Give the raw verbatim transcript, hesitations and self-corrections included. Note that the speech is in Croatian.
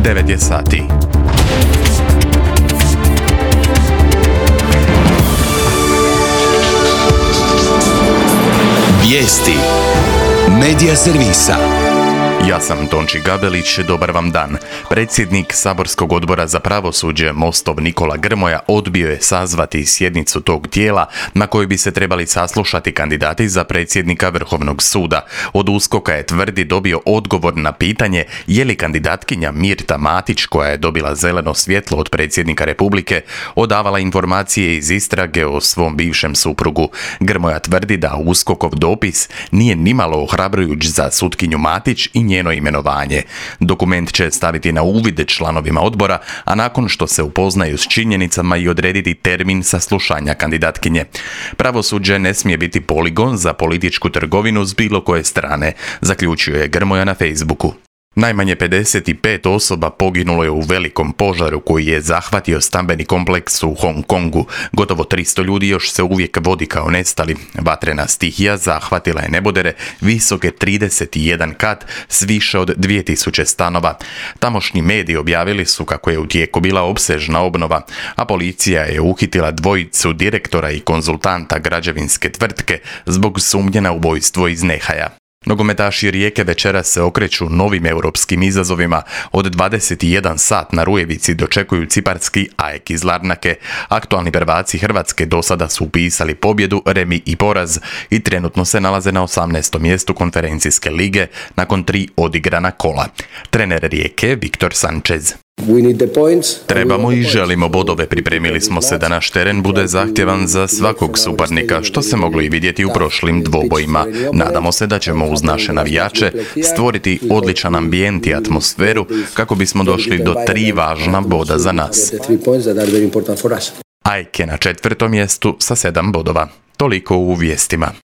devet je sati. Vijesti Medija servisa. Ja sam Tonči Gabelić, dobar vam dan. Predsjednik Saborskog odbora za pravosuđe Mostov Nikola Grmoja odbio je sazvati sjednicu tog tijela na kojoj bi se trebali saslušati kandidati za predsjednika Vrhovnog suda. Od USKOK-a je tvrdi dobio odgovor na pitanje je li kandidatkinja Mirta Matić, koja je dobila zeleno svjetlo od predsjednika Republike, odavala informacije iz istrage o svom bivšem suprugu. Grmoja tvrdi da USKOK-ov dopis nije nimalo ohrabrujuć za sutkinju Matić i njeno imenovanje. Dokument će staviti na uvid članovima odbora, a nakon što se upoznaju s činjenicama i odrediti termin saslušanja kandidatkinje. Pravosuđe ne smije biti poligon za političku trgovinu s bilo koje strane, zaključio je Grmoja na Facebooku. Najmanje pedeset pet osoba poginulo je u velikom požaru koji je zahvatio stambeni kompleks u Hong Kongu. Gotovo tristo ljudi još se uvijek vodi kao nestali. Vatrena stihija zahvatila je nebodere visoke trideset jedan kat s više od dvije tisuće stanova. Tamošnji mediji objavili su kako je u tijeku bila opsežna obnova, a policija je uhitila dvojicu direktora i konzultanta građevinske tvrtke zbog sumnje na ubojstvo iz nehaja. Nogometaši Rijeke večeras se okreću novim europskim izazovima. Od dvadeset jedan sat na Rujevici dočekuju ciparski A E K iz Larnake. Aktualni prvaci Hrvatske do sada su upisali pobjedu, remi i poraz i trenutno se nalaze na osamnaestom mjestu konferencijske lige nakon tri odigrana kola. Trener Rijeke Viktor Sanchez: Trebamo i želimo bodove, pripremili smo se da naš teren bude zahtjevan za svakog suparnika, što se moglo i vidjeti u prošlim dvobojima. Nadamo se da ćemo uz naše navijače stvoriti odličan ambijent i atmosferu kako bismo došli do tri važna boda za nas. A E K je na četvrtom mjestu sa sedam bodova. Toliko u vijestima.